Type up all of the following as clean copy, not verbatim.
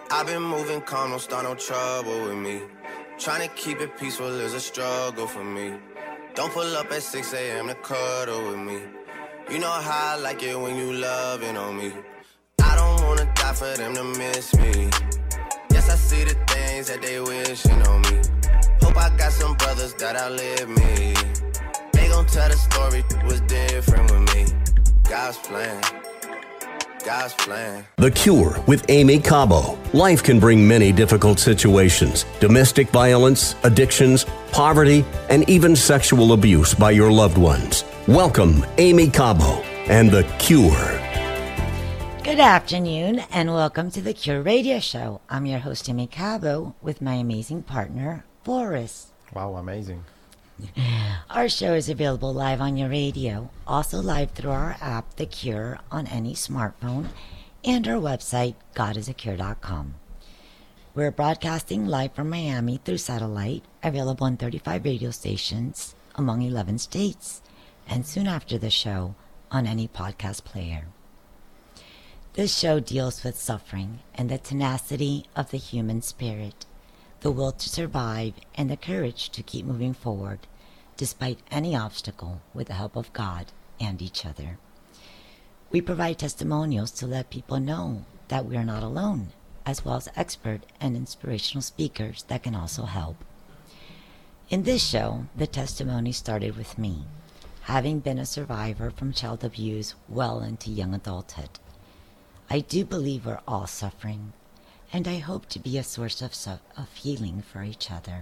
I've been moving calm, don't start no trouble with me. Trying to keep it peaceful is a struggle for me. Don't pull up at 6 a.m. to cuddle with me. You know how I like it when you loving on me. I don't wanna die for them to miss me. Yes, I see the things that they wishing on me. Hope I got some brothers that outlive me. They gon' tell the story was different with me. God's plan. God's plan. The Cure with Amy Cabo. Life can bring many difficult situations. Domestic violence, addictions, poverty, and even sexual abuse by your loved ones. Welcome, Amy Cabo and The Cure. Good afternoon and welcome to The Cure Radio Show. I'm your host, Amy Cabo, with my amazing partner, Boris. Wow, amazing. Our show is available live on your radio, also live through our app, The Cure, on any smartphone, and our website, godisacure.com. We're broadcasting live from Miami through satellite, available on 35 radio stations among 11 states, and soon after the show on any podcast player. This show deals with suffering and the tenacity of the human spirit, the will to survive, and the courage to keep moving forward despite any obstacle with the help of God and each other. We provide testimonials to let people know that we are not alone, as well as expert and inspirational speakers that can also help. In this show, the testimony started with me, having been a survivor from child abuse well into young adulthood. I do believe we're all suffering, and I hope to be a source of healing for each other.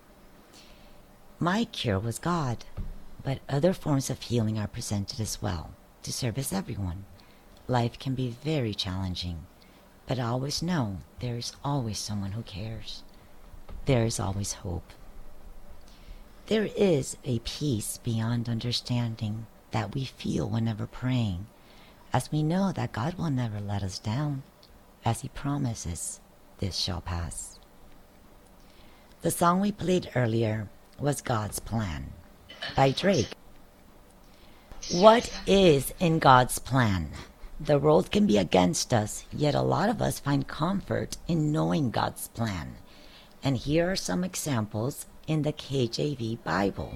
My cure was God, but other forms of healing are presented as well to service everyone. Life can be very challenging, but I always know there is always someone who cares. There is always hope. There is a peace beyond understanding that we feel whenever praying, as we know that God will never let us down, as He promises, this shall pass. The song we played earlier was God's Plan by Drake. What is in God's plan? The world can be against us, yet a lot of us find comfort in knowing God's plan. And here are some examples in the KJV Bible.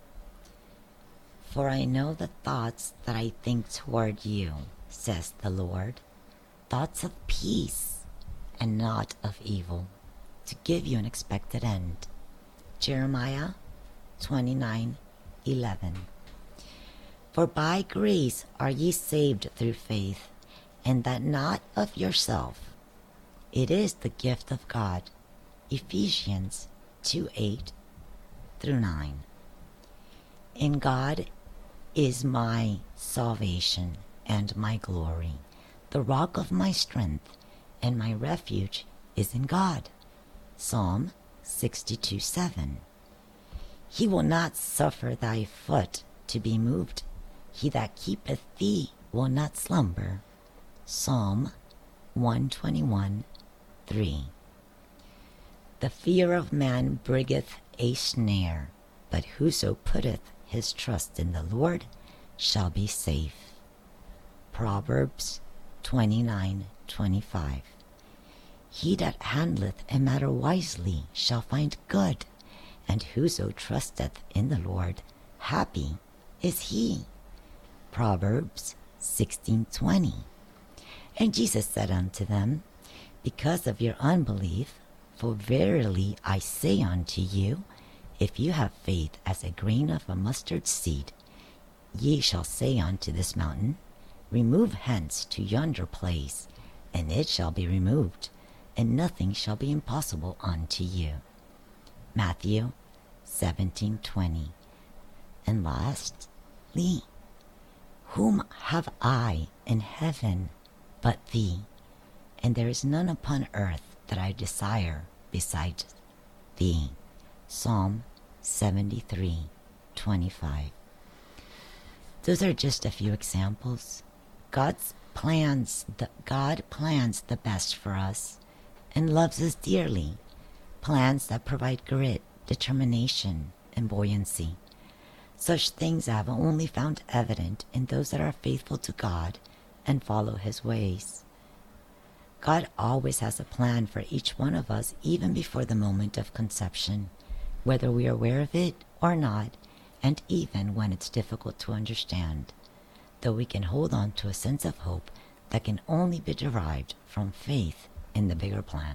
For I know the thoughts that I think toward you, says the Lord, thoughts of peace and not of evil, to give you an expected end. Jeremiah 29:11. For by grace are ye saved through faith, and that not of yourself. It is the gift of God. Ephesians 2:8-9. In God is my salvation and my glory. The rock of my strength and my refuge is in God. Psalm 62:7. He will not suffer thy foot to be moved. He that keepeth thee will not slumber. Psalm 121:3. The fear of man bringeth a snare, but whoso putteth his trust in the Lord shall be safe. Proverbs 29:25. He that handleth a matter wisely shall find good, and whoso trusteth in the Lord, happy is he. Proverbs 16:20. And Jesus said unto them, because of your unbelief, for verily I say unto you, if you have faith as a grain of a mustard seed, ye shall say unto this mountain, remove hence to yonder place, and it shall be removed, and nothing shall be impossible unto you. Matthew 17:20. And lastly, whom have I in heaven but thee? And there is none upon earth that I desire besides thee. Psalm 73:25. Those are just a few examples. God plans the best for us and loves us dearly. Plans that provide grit, determination, and buoyancy. Such things I have only found evident in those that are faithful to God and follow His ways. God always has a plan for each one of us, even before the moment of conception, whether we are aware of it or not, and even when it's difficult to understand, though we can hold on to a sense of hope that can only be derived from faith in the bigger plan.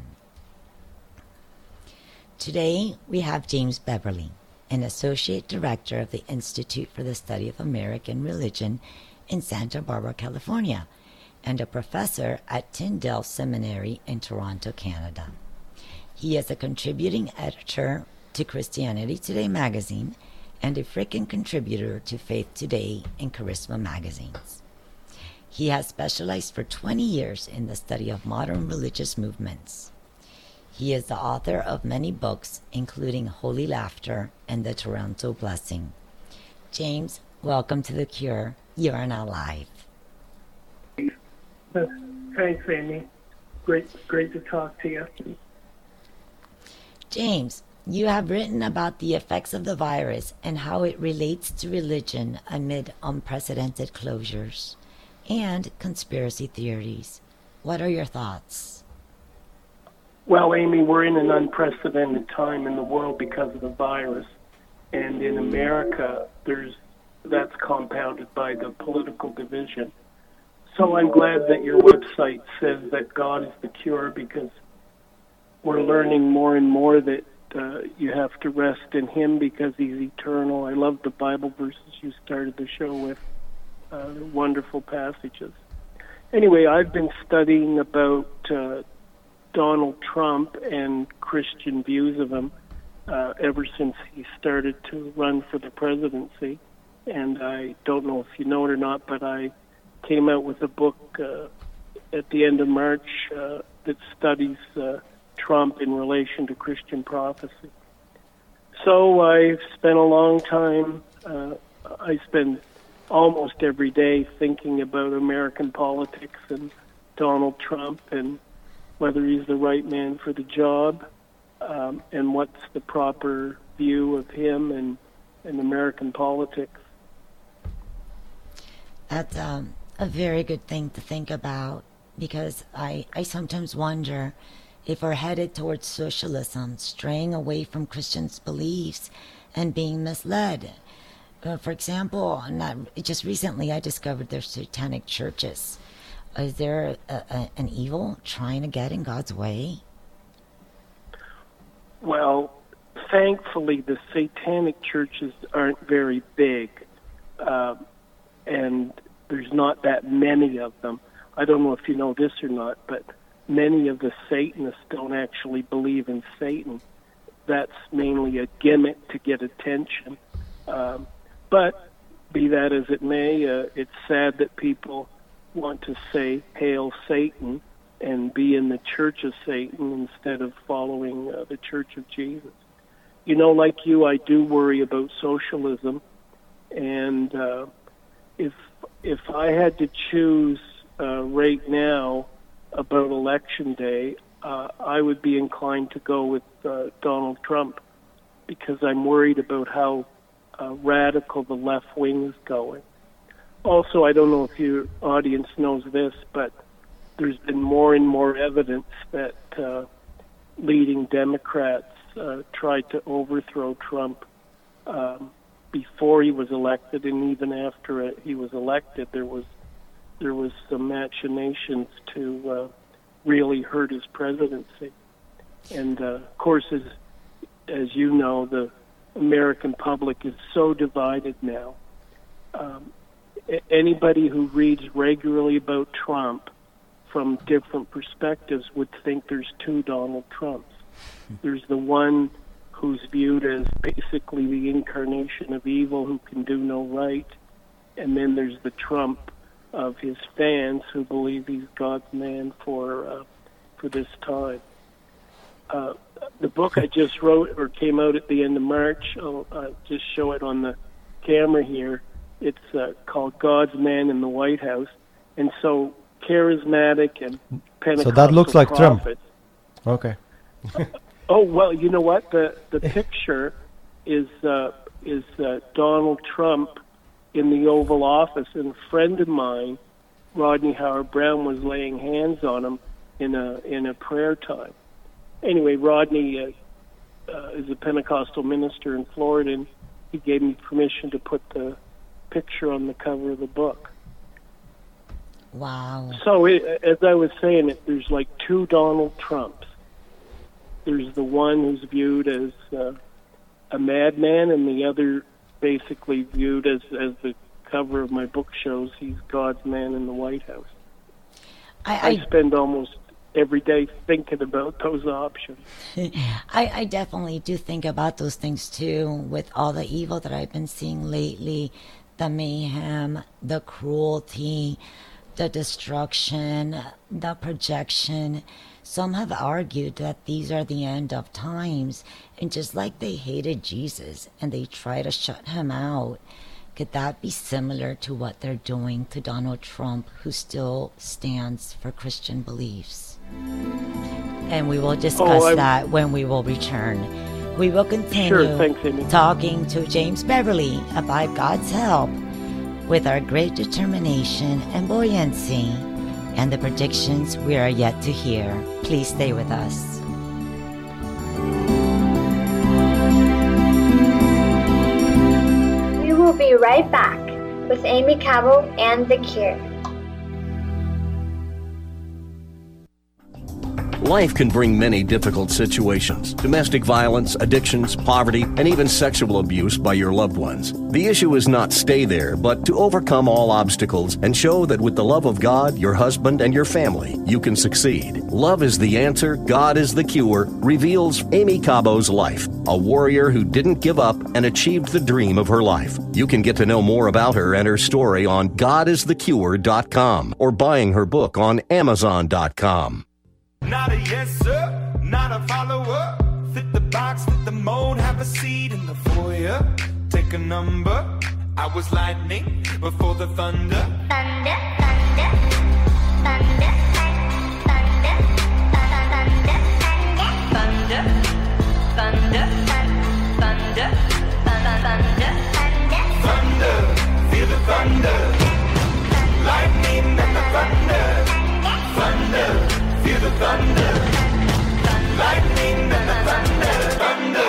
Today, we have James Beverly, an Associate Director of the Institute for the Study of American Religion in Santa Barbara, California, and a professor at Tyndale Seminary in Toronto, Canada. He is a contributing editor to Christianity Today magazine and a frequent contributor to Faith Today and Charisma magazines. He has specialized for 20 years in the study of modern religious movements. He is the author of many books, including Holy Laughter and The Toronto Blessing. James, welcome to The Cure. You are now live. Thanks, Amy. Great to talk to you. James, you have written about the effects of the virus and how it relates to religion amid unprecedented closures and conspiracy theories. What are your thoughts? Well, Amy, we're in an unprecedented time in the world because of the virus. And in America, that's compounded by the political division. So I'm glad that your website says that God is the cure, because we're learning more and more that you have to rest in Him because He's eternal. I love the Bible verses you started the show with, wonderful passages. Anyway, I've been studying about Donald Trump and Christian views of him ever since he started to run for the presidency. And I don't know if you know it or not, but I came out with a book at the end of March that studies Trump in relation to Christian prophecy. So I've spent a long time, I spend almost every day thinking about American politics and Donald Trump and whether he's the right man for the job, and what's the proper view of him and American politics. That's a very good thing to think about, because I sometimes wonder if we're headed towards socialism, straying away from Christians' beliefs and being misled. For example, just recently I discovered there's satanic churches. Is there an evil trying to get in God's way? Well, thankfully the satanic churches aren't very big, and there's not that many of them. I don't know if you know this or not, but many of the Satanists don't actually believe in Satan. That's mainly a gimmick to get attention. But be that as it may, it's sad that people want to say, "Hail Satan," and be in the Church of Satan instead of following the Church of Jesus. You know, like you, I do worry about socialism, and if I had to choose right now about Election Day, I would be inclined to go with Donald Trump, because I'm worried about how radical the left wing is going. Also, I don't know if your audience knows this, but there's been more and more evidence that leading Democrats tried to overthrow Trump before he was elected, and even after he was elected, there was some machinations to really hurt his presidency. And of course, as you know, the American public is so divided now. Anybody who reads regularly about Trump from different perspectives would think there's two Donald Trumps. There's the one who's viewed as basically the incarnation of evil, who can do no right, and then there's the Trump of his fans who believe he's God's man for this time. The book I just wrote, or came out at the end of March, I'll just show it on the camera here. It's called God's Man in the White House. And so charismatic and Pentecostal So that looks like prophets, Trump. Okay. Oh, well, you know what? The picture is Donald Trump in the Oval Office, and a friend of mine, Rodney Howard-Brown, was laying hands on him in a prayer time. Anyway, Rodney is a Pentecostal minister in Florida, and he gave me permission to put the picture on the cover of the book. Wow. So, as I was saying, there's like two Donald Trumps. There's the one who's viewed as a madman, and the other basically viewed as the cover of my book shows, he's God's man in the White House. I spend almost every day thinking about those options. I definitely do think about those things too, with all the evil that I've been seeing lately, the mayhem, the cruelty, the destruction, the projection. Some have argued that these are the end of times, and just like they hated Jesus and they try to shut him out, could that be similar to what they're doing to Donald Trump, who still stands for Christian beliefs? And we will discuss that when we will return. We will continue talking to James Beverly about God's help with our great determination and buoyancy and the predictions we are yet to hear. Please stay with us. We will be right back with Amy Cabell and The Cure. Life can bring many difficult situations: domestic violence, addictions, poverty, and even sexual abuse by your loved ones. The issue is not stay there, but to overcome all obstacles and show that with the love of God, your husband, and your family, you can succeed. Love is the answer, God is the cure, reveals Amy Cabell's life, a warrior who didn't give up and achieved the dream of her life. You can get to know more about her and her story on godisthecure.com or buying her book on amazon.com. Not a yes, sir, not a follower. Fit the box, fit the mold, have a seat in the foyer. Take a number. I was lightning before the thunder. Thunder, thunder, thunder, thunder, thunder, thunder, thunder, thunder, thunder, thunder, feel the thunder. Lightning and the thunder. Thunder. Feel the thunder, lightning and the thunder,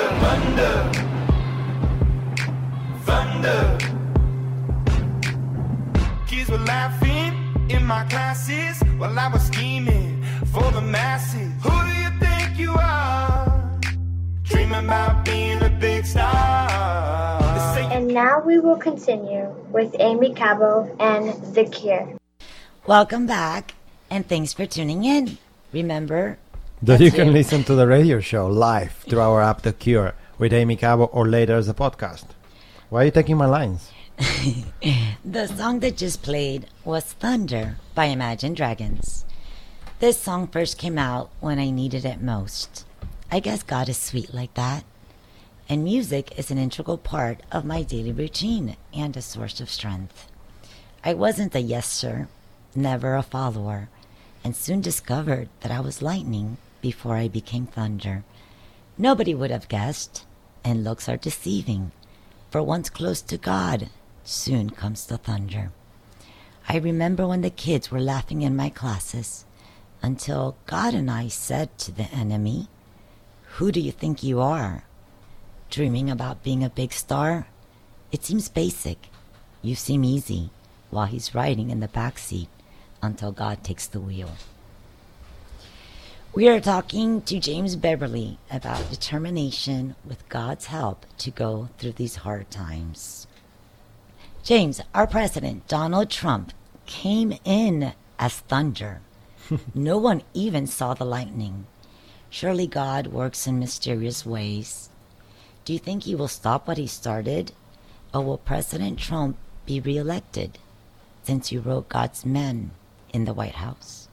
thunder, thunder. Kids were laughing in my classes while I was scheming for the masses. Who do you think you are? Dreaming about being a big star. And now we will continue with Amy Cabell and The Cure. Welcome back, and thanks for tuning in. Remember that you can listen to the radio show live through our app, The Cure, with Amy Cabell, or later as a podcast. Why are you taking my lines? The song that just played was Thunder by Imagine Dragons. This song first came out when I needed it most. I guess God is sweet like that. And music is an integral part of my daily routine and a source of strength. I wasn't a yes sir, never a follower, and soon discovered that I was lightning before I became thunder. Nobody would have guessed, and looks are deceiving, for once close to God, soon comes the thunder. I remember when the kids were laughing in my classes, until God and I said to the enemy, "Who do you think you are? Dreaming about being a big star? It seems basic. You seem easy," while he's riding in the back seat until God takes the wheel. We are talking to James Beverly about determination with God's help to go through these hard times. James, our president, Donald Trump, came in as thunder. No one even saw the lightning. Surely God works in mysterious ways. Do you think he will stop what he started? Or will President Trump be reelected, since you wrote God's men in the White House?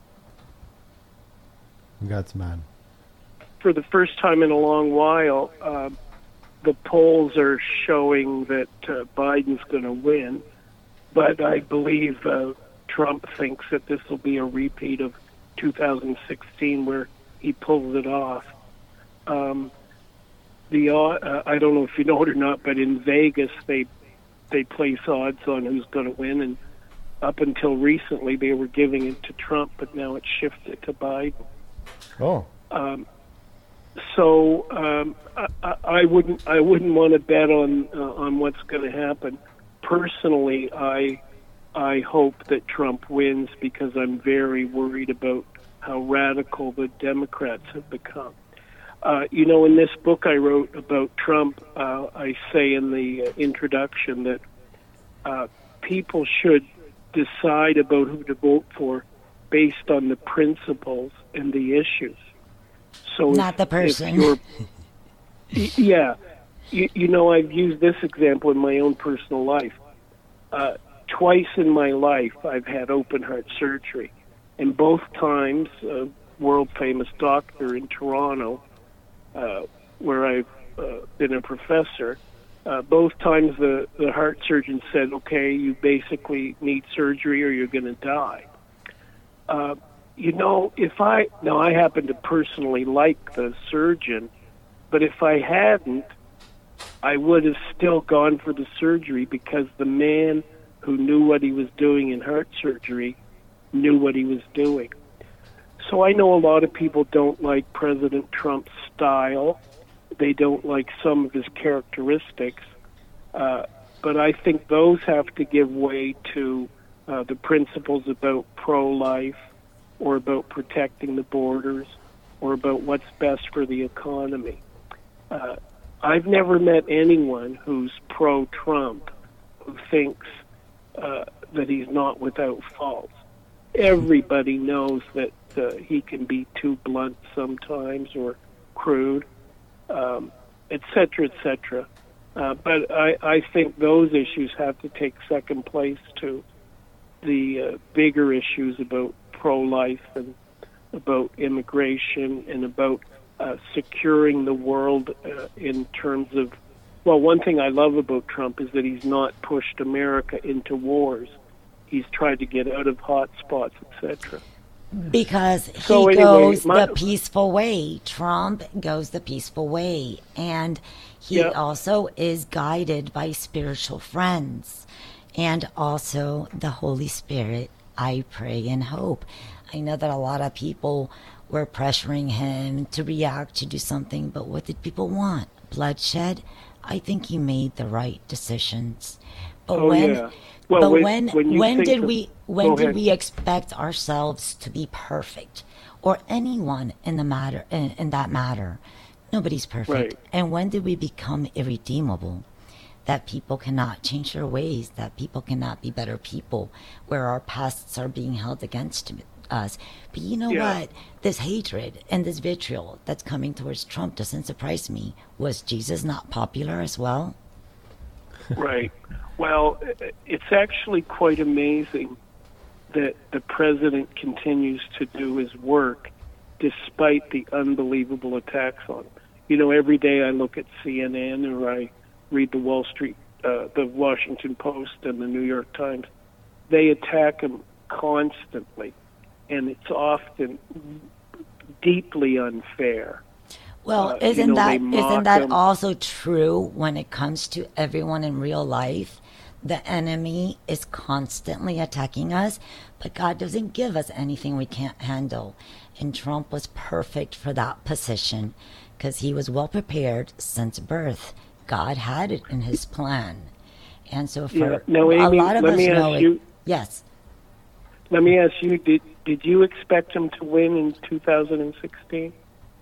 God's man. For the first time in a long while, the polls are showing that Biden's going to win, but I believe Trump thinks that this will be a repeat of 2016 where he pulls it off. I don't know if you know it or not, but in Vegas they place odds on who's going to win, and Up until recently, they were giving it to Trump, but now it's shifted to Biden. Oh. I wouldn't want to bet on what's going to happen. Personally, I hope that Trump wins because I'm very worried about how radical the Democrats have become. In this book I wrote about Trump, I say in the introduction that people should decide about who to vote for based on the principles and the issues. So not the person. Yeah. I've used this example in my own personal life. Twice in my life, I've had open heart surgery. And both times, a world-famous doctor in Toronto, where I've been a professor, both times the heart surgeon said, okay, you basically need surgery or you're going to die. I happen to personally like the surgeon, but if I hadn't, I would have still gone for the surgery because the man who knew what he was doing in heart surgery knew what he was doing. So I know a lot of people don't like President Trump's style. They don't like some of his characteristics. But I think those have to give way to the principles about pro-life or about protecting the borders or about what's best for the economy. I've never met anyone who's pro-Trump who thinks that he's not without faults. Everybody knows that he can be too blunt sometimes or crude, et cetera, et cetera. But I think those issues have to take second place to the bigger issues about pro-life and about immigration and about securing the world in terms of, well, one thing I love about Trump is that he's not pushed America into wars. He's tried to get out of hot spots, etc. Because he goes the peaceful way. Trump goes the peaceful way. And he also is guided by spiritual friends. And also the Holy Spirit, I pray and hope. I know that a lot of people were pressuring him to react, to do something, but what did people want? Bloodshed? I think he made the right decisions. But when did we expect ourselves to be perfect, or anyone in the matter in that matter? Nobody's perfect. Right. And when did we become irredeemable? That people cannot change their ways, that people cannot be better people, where our pasts are being held against us. But you know what? This hatred and this vitriol that's coming towards Trump doesn't surprise me. Was Jesus not popular as well? Right. Well, it's actually quite amazing that the president continues to do his work despite the unbelievable attacks on him. Every day I look at CNN or I read the the Washington Post and the New York Times. They attack him constantly, and it's often deeply unfair. Well, isn't that also true when it comes to everyone in real life? The enemy is constantly attacking us, but God doesn't give us anything we can't handle. And Trump was perfect for that position because he was well prepared since birth. God had it in his plan. And so for Now, Amy, a lot of us know it. Yes. Let me ask you, did you expect him to win in 2016?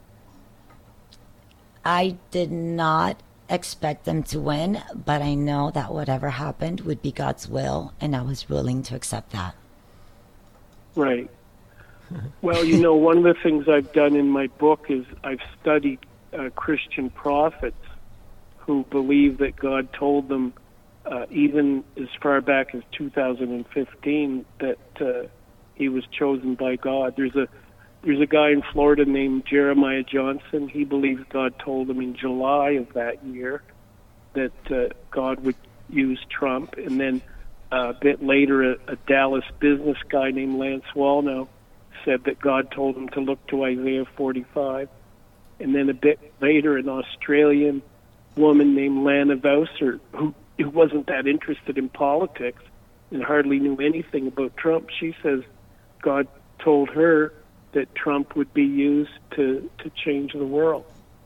I did not expect them to win, but I know that whatever happened would be God's will, and I was willing to accept that. Right. Well, one of the things I've done in my book is I've studied Christian prophets who believe that God told them, even as far back as 2015, that he was chosen by God. There's a guy in Florida named Jeremiah Johnson. He believes God told him in July of that year that God would use Trump. And then a bit later, a Dallas business guy named Lance Wallnau said that God told him to look to Isaiah 45. And then a bit later, an Australian woman named Lana Vauser, who wasn't that interested in politics, and hardly knew anything about Trump. She says God told her that Trump would be used to change the world.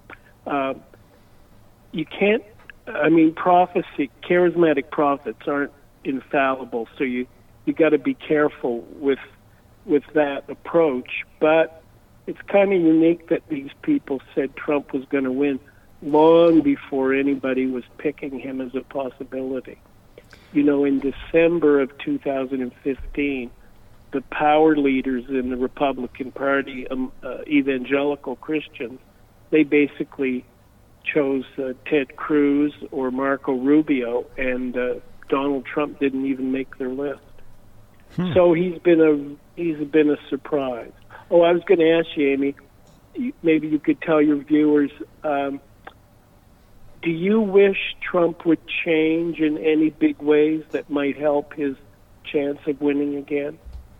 You can't, prophecy, charismatic prophets aren't infallible, so you got to be careful with that approach. But it's kind of unique that these people said Trump was going to win long before anybody was picking him as a possibility. In December of 2015, the power leaders in the Republican Party, evangelical Christians, they basically chose Ted Cruz or Marco Rubio, and Donald Trump didn't even make their list. So he's been a surprise. Oh, I was going to ask you, Amy, maybe you could tell your viewers, do you wish Trump would change in any big ways that might help his chance of winning again?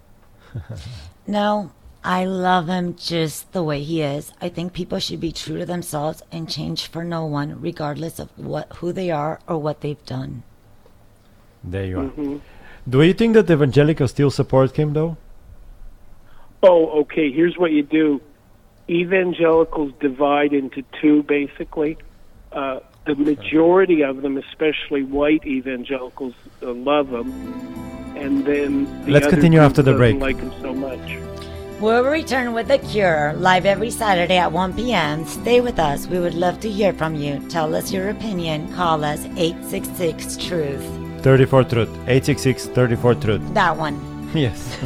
No, I love him just the way he is. I think people should be true to themselves and change for no one, regardless of who they are or what they've done. There you are. Do you think that evangelicals still support him, though? Oh, okay. Here's what you do. Evangelicals divide into two, basically. The majority of them, especially white evangelicals, love him. And then let's continue after the break. Like him so much. We'll return with The Cure, live every Saturday at 1 p.m. Stay with us. We would love to hear from you. Tell us your opinion. Call us 866-TRUTH. 34-TRUTH. 866-34-TRUTH. That one. Yes.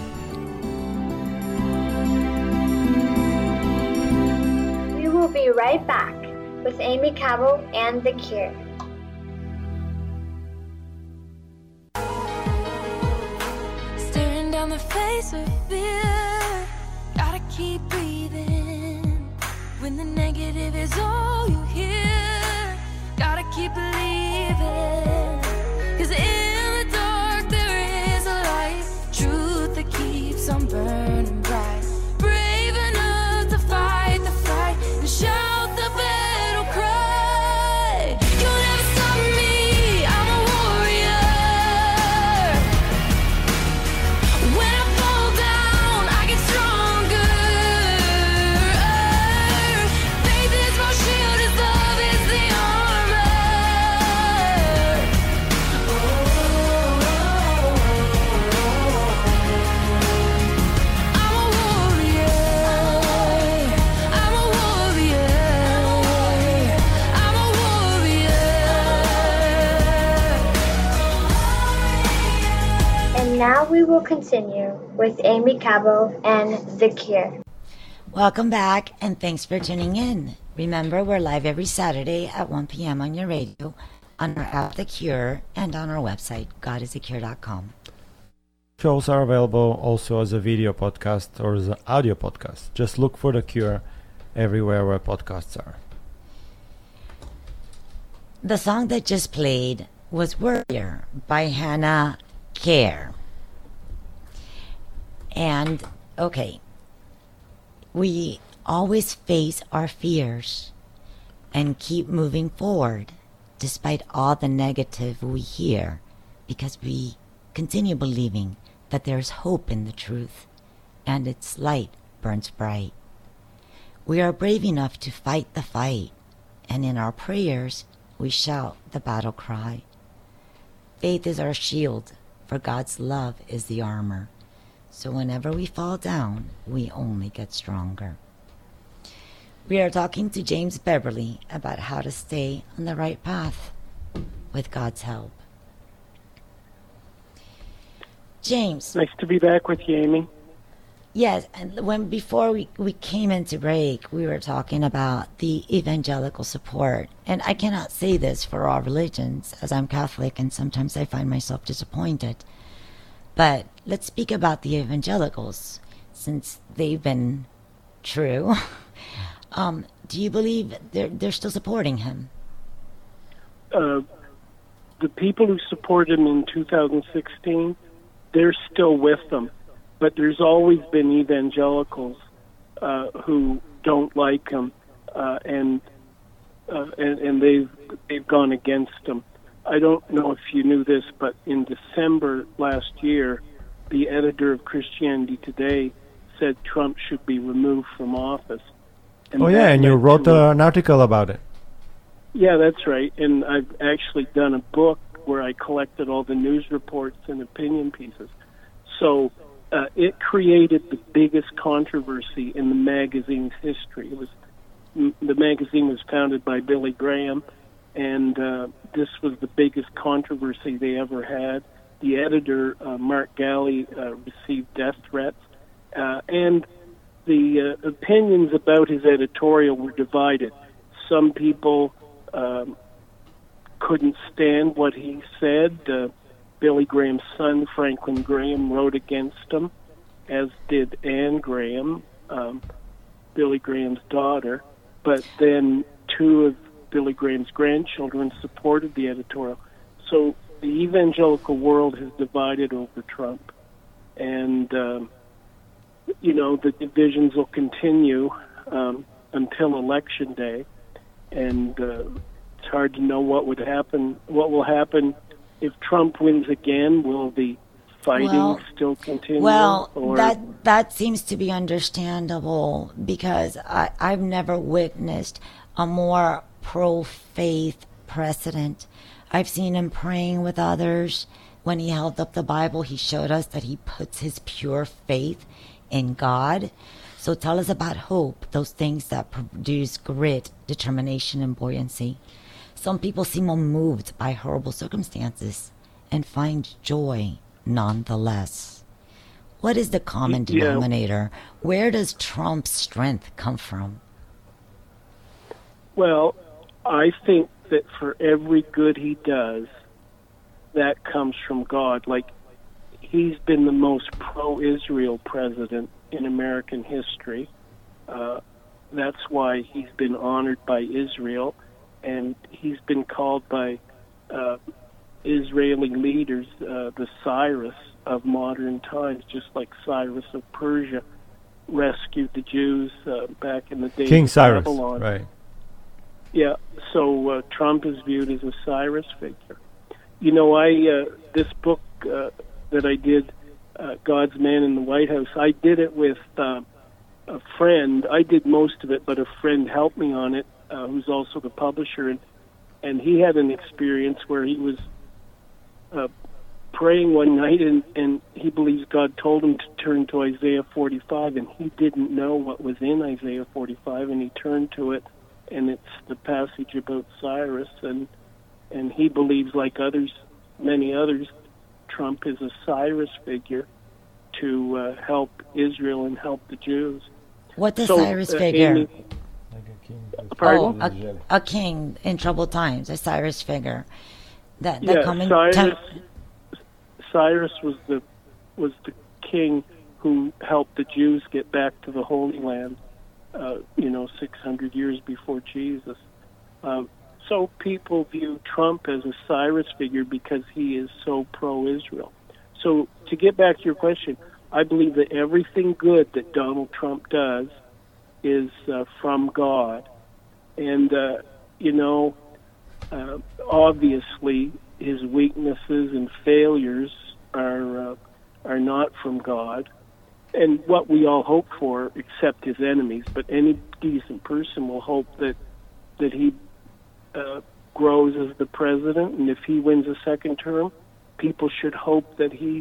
We will be right back with Amy Cabo and The Cure. Staring down the face of fear, gotta keep breathing. When the negative is all you hear, gotta keep believing. 'Cause in the dark there is a light, truth that keeps on burning bright. Brave enough to fight the fight and shout the battle cry. You'll never stop me, I'm a warrior. When I fall down, I get stronger. Faith is my shield, His love is the armor. I'm a warrior. I'm a warrior. I'm a warrior. And now we will continue with Amy Cabo and The Cure. Welcome back, and thanks for tuning in. Remember, we're live every Saturday at 1 p.m. on your radio, on our app The Cure, and on our website, godisacure.com. Shows are available also as a video podcast or as an audio podcast. Just look for The Cure everywhere where podcasts are. The song that just played was Warrior by Hannah Care. And, okay, we always face our fears and keep moving forward despite all the negative we hear, because we continue believing that there's hope in the truth and its light burns bright. We are brave enough to fight the fight, and in our prayers we shout the battle cry. Faith is our shield, for God's love is the armor. So whenever we fall down, we only get stronger. We are talking to James Beverly about how to stay on the right path with God's help. James. Nice to be back with you, Amy. Yes, and before we came into break, we were talking about the evangelical support. And I cannot say this for all religions, as I'm Catholic and sometimes I find myself disappointed. But let's speak about the evangelicals, since they've been true. Do you believe they're still supporting him? The people who supported him in 2016, they're still with them. But there's always been evangelicals who don't like him, and they've gone against him. I don't know if you knew this, but in December last year, the editor of Christianity Today said Trump should be removed from office. And and you wrote an article about it. Yeah, that's right. And I've actually done a book where I collected all the news reports and opinion pieces. So it created the biggest controversy in the magazine's history. The magazine was founded by Billy Graham, and this was the biggest controversy they ever had. The editor, Mark Galley, received death threats, and the opinions about his editorial were divided. Some people couldn't stand what he said. Billy Graham's son, Franklin Graham, wrote against him, as did Anne Graham, Billy Graham's daughter. But then two of Billy Graham's grandchildren supported the editorial. So the evangelical world has divided over Trump. And, the divisions will continue until Election Day. And it's hard to know what will happen if Trump wins again. Will the fighting still continue? Well, that seems to be understandable, because I've never witnessed a more pro-faith president. I've seen him praying with others. When he held up the Bible, he showed us that he puts his pure faith in God. So tell us about hope, those things that produce grit, determination, and buoyancy. Some people seem unmoved by horrible circumstances and find joy nonetheless. What is the common denominator? Where does Trump's strength come from? Well, I think that for every good he does, that comes from God. Like, he's been the most pro-Israel president in American history. That's why he's been honored by Israel, and he's been called by Israeli leaders the Cyrus of modern times, just like Cyrus of Persia rescued the Jews back in the days King of Cyrus, Babylon. right? Yeah, so Trump is viewed as a Cyrus figure. This book that I did, God's Man in the White House, I did it with a friend. I did most of it, but a friend helped me on it, who's also the publisher, and he had an experience where he was praying one night, and he believes God told him to turn to Isaiah 45, and he didn't know what was in Isaiah 45, and he turned to it, and it's the passage about Cyrus, and he believes, like many others, Trump is a Cyrus figure to help Israel and help the Jews. What's a Cyrus figure? Amy, pardon? A king in troubled times, a Cyrus figure. Cyrus was the king who helped the Jews get back to the Holy Land, 600 years before Jesus. So people view Trump as a Cyrus figure because he is so pro-Israel. So to get back to your question, I believe that everything good that Donald Trump does is from God. And, obviously his weaknesses and failures are not from God. And what we all hope for, except his enemies, but any decent person will hope that he grows as the president, and if he wins a second term, people should hope that he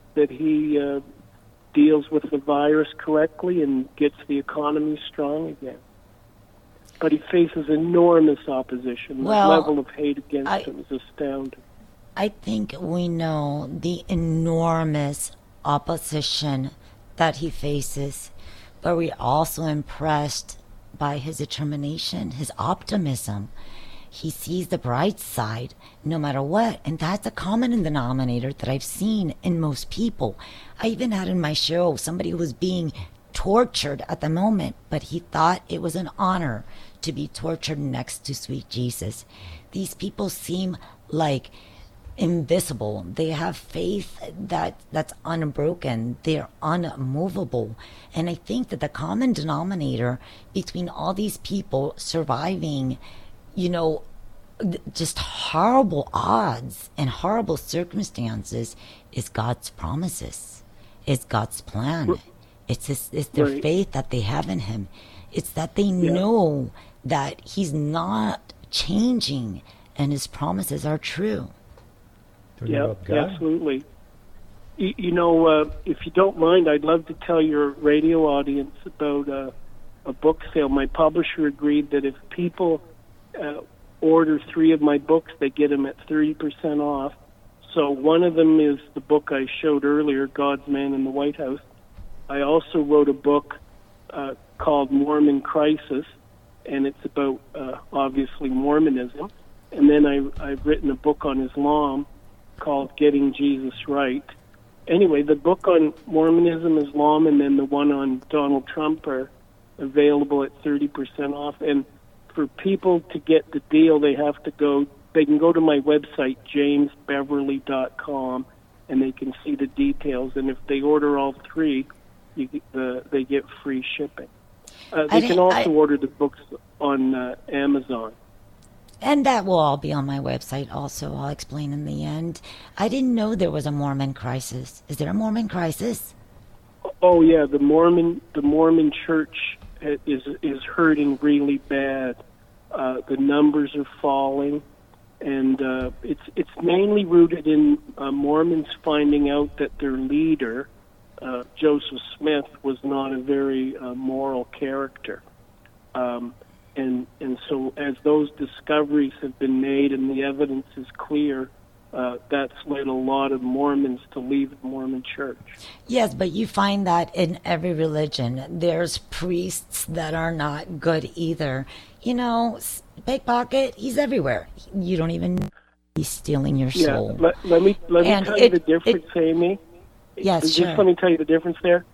deals with the virus correctly and gets the economy strong again. But he faces enormous opposition. The level of hate against him is astounding. I think we know the enormous opposition that he faces, but we're also impressed by his determination, his optimism. He sees the bright side no matter what, and that's a common denominator that I've seen in most people. I even had in my show somebody who was being tortured at the moment, but he thought it was an honor to be tortured next to sweet Jesus. These people seem like invisible. They have faith that's unbroken. They're unmovable. And I think that the common denominator between all these people surviving, just horrible odds and horrible circumstances is God's promises. It's God's plan. It's their faith that they have in him. It's that they know that he's not changing and his promises are true. Yeah, absolutely. If you don't mind, I'd love to tell your radio audience about a book sale. My publisher agreed that if people order 3 of my books, they get them at 30% off. So one of them is the book I showed earlier, God's Man in the White House. I also wrote a book called Mormon Crisis, and it's about, obviously, Mormonism. And then I've written a book on Islam called Getting Jesus Right. Anyway, the book on Mormonism, Islam, and then the one on Donald Trump are available at 30% off. And for people to get the deal, they can go to my website, jamesbeverly.com, and they can see the details. And if they order all 3, they get free shipping. They can also order the books on Amazon. And that will all be on my website also. I'll explain in the end. I didn't know there was a Mormon crisis. Is there a Mormon crisis? Oh, yeah. The Mormon church is hurting really bad. The numbers are falling. And it's mainly rooted in Mormons finding out that their leader, Joseph Smith, was not a very moral character. And so as those discoveries have been made and the evidence is clear, that's led a lot of Mormons to leave the Mormon church. Yes, but you find that in every religion. There's priests that are not good either. Pickpocket, he's everywhere. You don't even know he's stealing your soul. Yeah, let me tell you the difference, Amy. Yes, Just sure. let me tell you the difference there.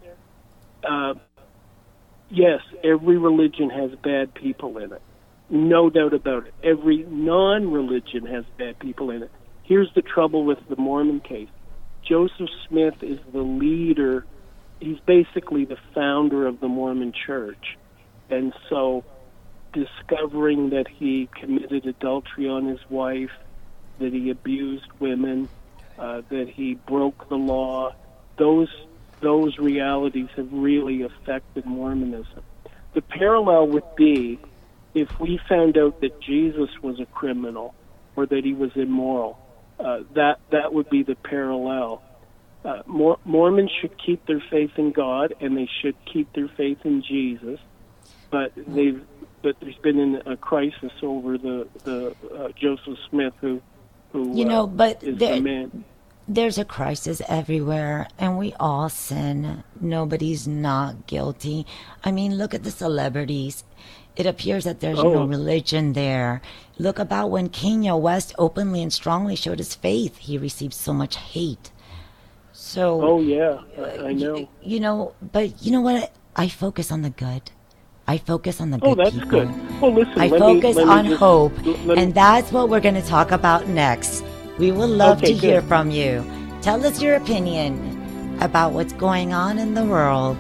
Yes, every religion has bad people in it. No doubt about it. Every non-religion has bad people in it. Here's the trouble with the Mormon case. Joseph Smith is the leader. He's basically the founder of the Mormon church. And so discovering that he committed adultery on his wife, that he abused women, that he broke the law, those realities have really affected Mormonism. The parallel would be if we found out that Jesus was a criminal or that he was immoral. That would be the parallel. Mormons should keep their faith in God and they should keep their faith in Jesus, but there's been a crisis over the Joseph Smith who is the man. There's a crisis everywhere, and we all sin. Nobody's not guilty. I mean, look at the celebrities. It appears that there's no religion there. Look about when Kanye West openly and strongly showed his faith. He received so much hate. So. Oh, yeah, I know. But you know what? I focus on the good. I focus on the good that's people. Good. Well, listen, I focus on hope, and that's what we're going to talk about next. We would love to hear from you. Tell us your opinion about what's going on in the world.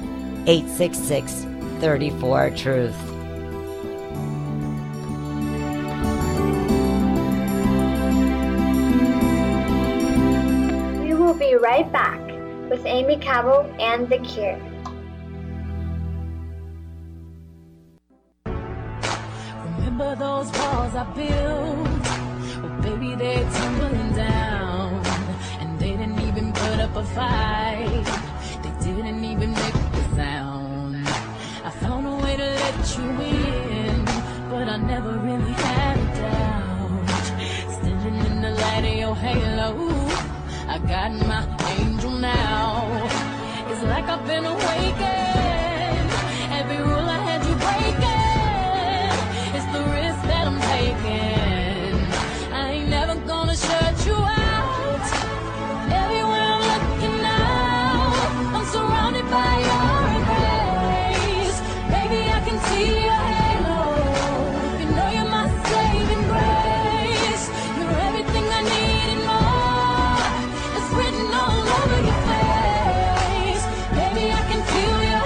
866-34-TRUTH. We will be right back with Amy Cabell and The Cure. Remember those walls I built? Well, baby, they're tumbling down. And they didn't even put up a fight. They didn't even make a sound. I found a way to let you in, but I never really had a doubt. Standing in the light of your halo, I got my angel now. It's like I've been awakened. Every rule I had you breaking. It's the risk that I'm taking. I ain't never gonna shut you out. Everywhere I'm looking now, I'm surrounded by your grace. Baby, I can see your halo. You know you're my saving grace. You're everything I need and more. It's written all over your face. Baby, I can feel your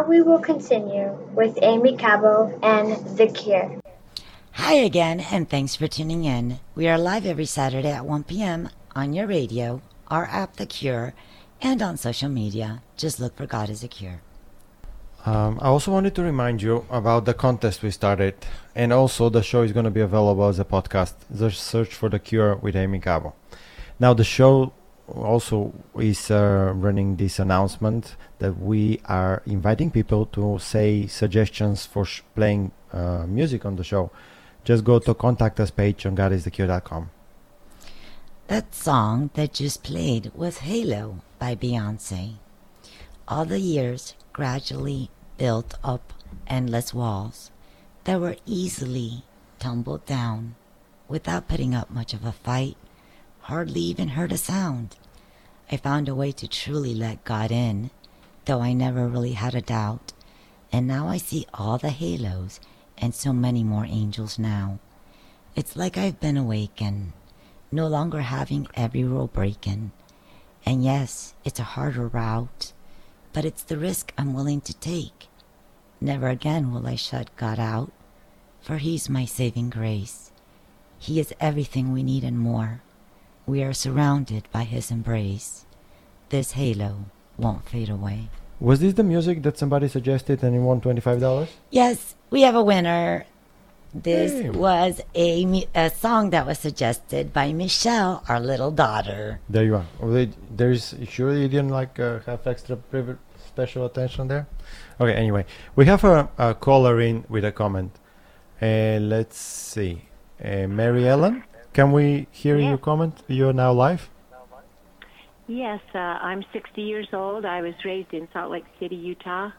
we will continue with Amy Cabo and The Cure. Hi again, and thanks for tuning in. We are live every Saturday at 1 p.m. on your radio, our app, The Cure, and on social media. Just look for God is a Cure. I also wanted to remind you about the contest we started, and also the show is going to be available as a podcast. Just search for The Cure with Amy Cabo. Now the show also is running this announcement that we are inviting people to say suggestions for playing music on the show. Just go to contact us page on godisthecure.com. That song that just played was Halo by Beyonce. All the years gradually built up endless walls that were easily tumbled down without putting up much of a fight, hardly even heard a sound. I found a way to truly let God in, though I never really had a doubt, and now I see all the halos and so many more angels now. It's like I've been awakened, no longer having every rule breaking. And yes, it's a harder route, but it's the risk I'm willing to take. Never again will I shut God out, for He's my saving grace. He is everything we need and more. We are surrounded by His embrace. This halo won't fade away. Was this the music that somebody suggested and you won $25? Yes, we have a winner. This was a song that was suggested by Michelle, our little daughter. There you are. There's sure you didn't have extra special attention there? Okay, anyway, we have a caller in with a comment. Let's see. Mary Ellen, can we hear your comment? You're now live. Yes, I'm 60 years old. I was raised in Salt Lake City, Utah.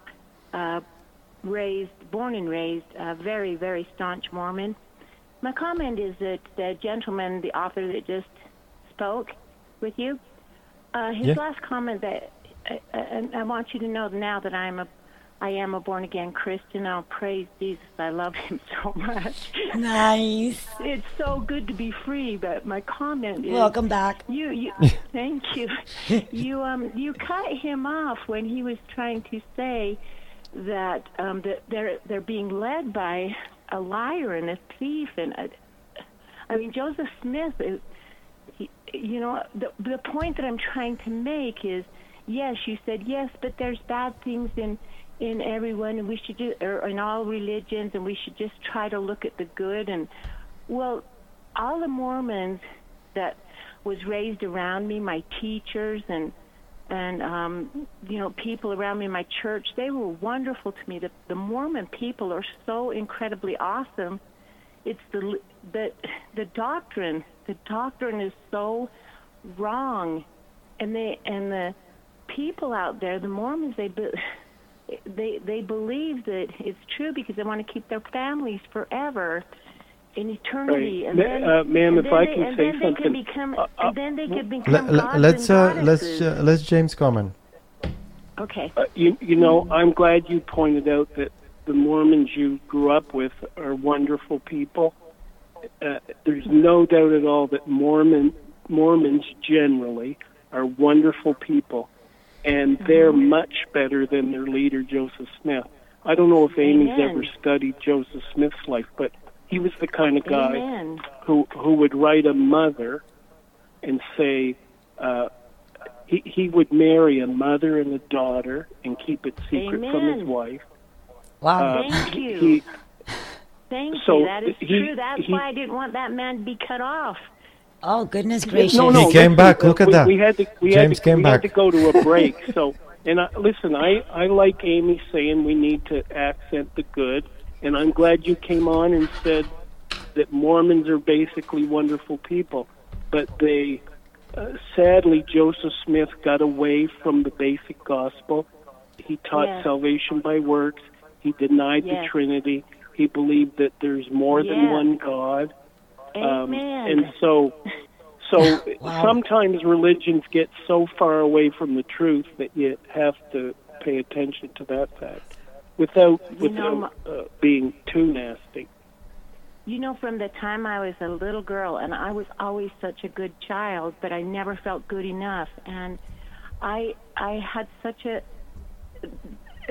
Born and raised, very, very staunch Mormon. My comment is that the gentleman, the author that just spoke with you, his last comment that I want you to know now that I am a born again Christian. I'll praise Jesus. I love Him so much. Nice. It's so good to be free. But my comment is, welcome back. You thank you. You cut him off when he was trying to say that they're being led by a liar and a thief, and I mean Joseph Smith is, the point that I'm trying to make is, yes, you said yes, but there's bad things in everyone, and we should do, or in all religions, and we should just try to look at the good. And well, all the Mormons that was raised around me, my teachers and people around me in my church, they were wonderful to me. The Mormon people are so incredibly awesome. It's the doctrine. The doctrine is so wrong, and the people out there, the Mormons, they believe that it's true because they want to keep their families forever in eternity. Right. And ma'am, if I can say something. And then they could become gods and goddesses. Let's James comment. Okay. I'm glad you pointed out that the Mormons you grew up with are wonderful people. There's no doubt at all that Mormons generally are wonderful people, and they're much better than their leader, Joseph Smith. I don't know if Amy's ever studied Joseph Smith's life, but he was the kind of guy who would write a mother and say he would marry a mother and a daughter and keep it secret from his wife. Wow. Thank you. Thank you. That is true. That's why I didn't want that man to be cut off. Oh, goodness gracious. No, he came back. Look at that. James came back. We had to go to a break. So, and listen, I like Amy saying we need to accent the good, and I'm glad you came on and said that Mormons are basically wonderful people. But they, sadly, Joseph Smith got away from the basic gospel. He taught salvation by works. He denied the Trinity. He believed that there's more than one God. And so sometimes religions get so far away from the truth that you have to pay attention to that fact without being too nasty. From the time I was a little girl, and I was always such a good child, but I never felt good enough. And I had such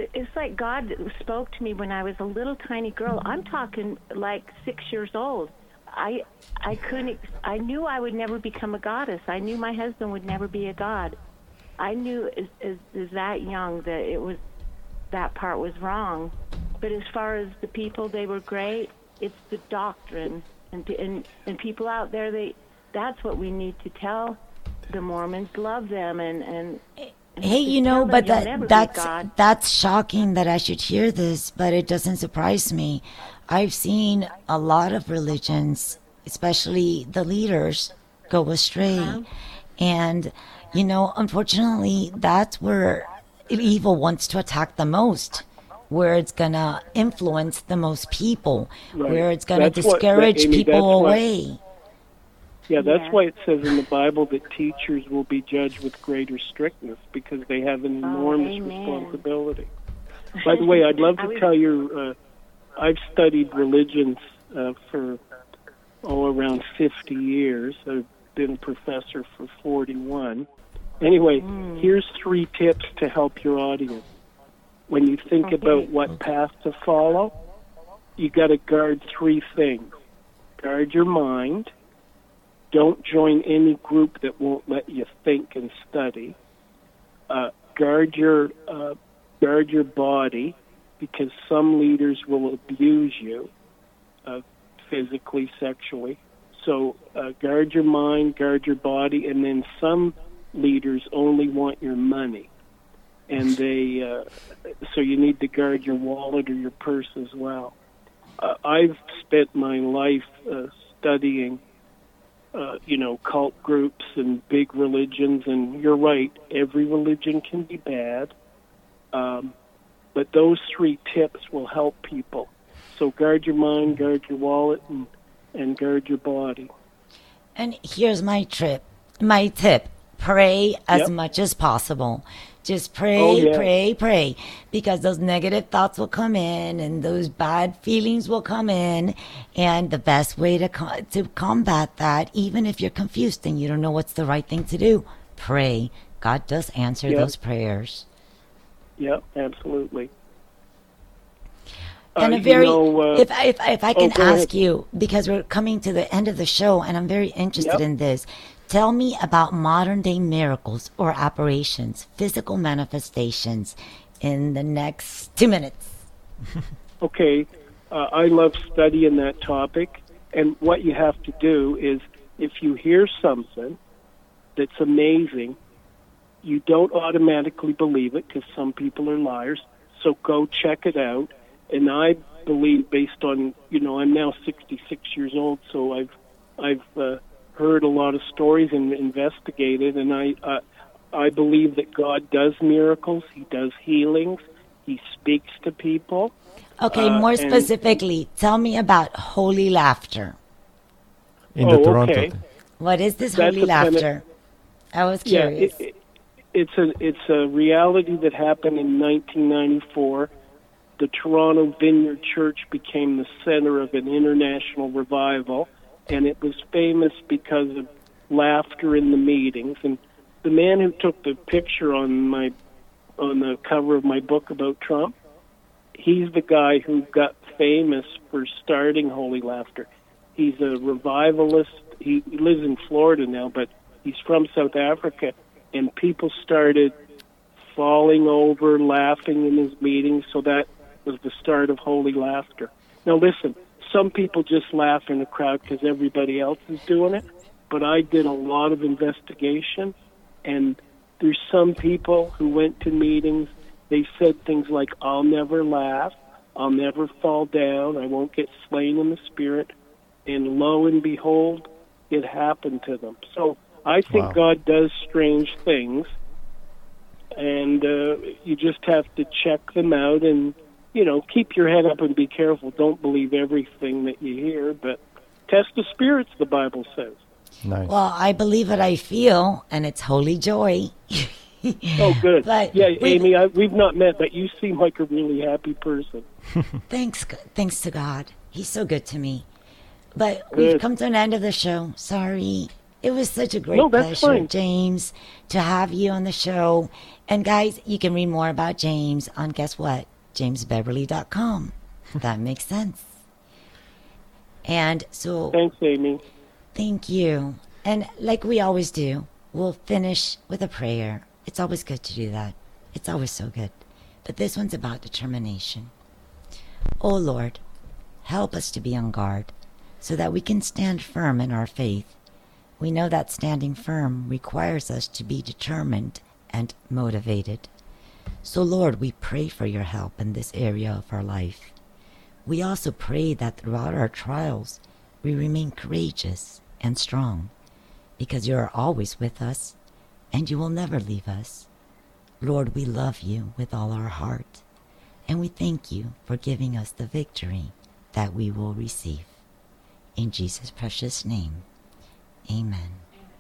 it's like God spoke to me when I was a little tiny girl. I'm talking like 6 years old. I knew I would never become a goddess. I knew my husband would never be a god. I knew as that young that part was wrong. But as far as the people, they were great. It's the doctrine and people out there. That's what we need to tell the Mormons. Love them and hey, but that's shocking that I should hear this, but it doesn't surprise me. I've seen a lot of religions, especially the leaders, go astray. And, unfortunately, that's where evil wants to attack the most, where it's going to influence the most people, where it's going to discourage people away. That's why it says in the Bible that teachers will be judged with greater strictness, because they have an enormous responsibility. By the way, I'd love to tell you, I've studied religions for around 50 years. I've been a professor for 41. Anyway, here's 3 tips to help your audience. When you think about what path to follow, you got to guard 3 things. Guard your mind. Don't join any group that won't let you think and study. Guard your body, because some leaders will abuse you physically, sexually. So guard your mind, guard your body, and then some leaders only want your money. And so you need to guard your wallet or your purse as well. I've spent my life studying cult groups and big religions, and you're right, every religion can be bad. But those 3 tips will help people. So guard your mind, guard your wallet, and guard your body. And here's my tip. Pray as much as possible. Just pray, pray. Because those negative thoughts will come in and those bad feelings will come in. And the best way to combat that, even if you're confused and you don't know what's the right thing to do, pray. God does answer those prayers. Yeah, absolutely. And if I can ask you, because we're coming to the end of the show, and I'm very interested in this. Tell me about modern-day miracles or apparitions, physical manifestations, in the next 2 minutes. Okay. I love studying that topic. And what you have to do is, if you hear something that's amazing, you don't automatically believe it, because some people are liars. So go check it out. And I believe, based on, I'm now 66 years old, so I've heard a lot of stories and investigated, and I believe that God does miracles. He does healings. He speaks to people. Okay, more specifically, tell me about holy laughter. In the Toronto. Okay. What is this holy laughter? I was curious. It's a reality that happened in 1994. The Toronto Vineyard Church became the center of an international revival, and it was famous because of laughter in the meetings. And the man who took the picture on the cover of my book about Trump, he's the guy who got famous for starting Holy Laughter. He's a revivalist. He lives in Florida now, but he's from South Africa, and people started falling over, laughing in his meetings, so that was the start of Holy Laughter. Now listen, some people just laugh in the crowd because everybody else is doing it, but I did a lot of investigation, and there's some people who went to meetings, they said things like, I'll never laugh, I'll never fall down, I won't get slain in the spirit, and lo and behold, it happened to them. So I think God does strange things, and you just have to check them out and, keep your head up and be careful. Don't believe everything that you hear, but test the spirits, the Bible says. Nice. Well, I believe what I feel, and it's holy joy. Oh, good. But Amy, we've not met, but you seem like a really happy person. Thanks to God. He's so good to me. But we've come to an end of the show. Sorry. It was such a great No, that's pleasure, fine. James, to have you on the show. And guys, you can read more about James on, guess what? JamesBeverly.com. That makes sense. And so... Thanks, Amy. Thank you. And like we always do, we'll finish with a prayer. It's always good to do that. It's always so good. But this one's about determination. Oh Lord, help us to be on guard so that we can stand firm in our faith. We know that standing firm requires us to be determined and motivated. So Lord, we pray for your help in this area of our life. We also pray that throughout our trials, we remain courageous and strong, because you are always with us, and you will never leave us. Lord, we love you with all our heart, and we thank you for giving us the victory that we will receive. In Jesus' precious name, amen.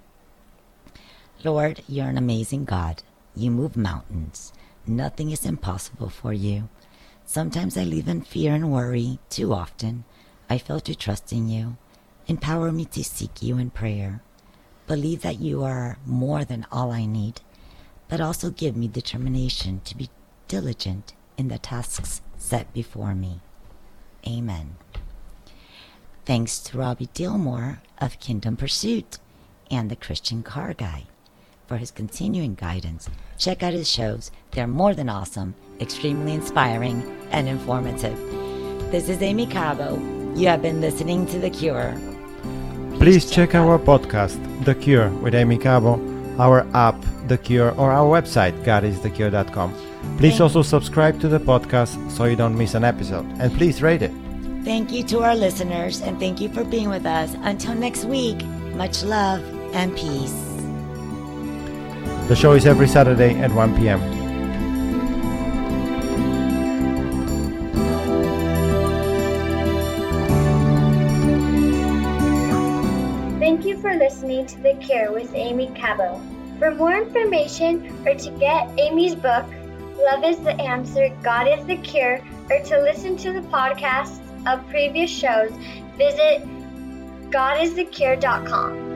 Lord, you're an amazing God. You move mountains. Nothing is impossible for you. Sometimes I live in fear and worry. Too often, I fail to trust in you. Empower me to seek you in prayer. Believe that you are more than all I need, but also give me determination to be diligent in the tasks set before me. Amen. Thanks to Robbie Dillmore of Kingdom Pursuit and the Christian Car Guy for his continuing guidance. Check out his shows. They're more than awesome, extremely inspiring, and informative. This is Amy Cabo. You have been listening to The Cure. Please check our podcast, The Cure with Amy Cabo, our app, The Cure, or our website, godisthecure.com. Please also subscribe to the podcast so you don't miss an episode. And please rate it. Thank you to our listeners, and thank you for being with us. Until next week, much love and peace. The show is every Saturday at 1 p.m. Thank you for listening to The Cure with Amy Cabo. For more information or to get Amy's book, Love is the Answer, God is the Cure, or to listen to the podcasts of previous shows, visit godisthecure.com.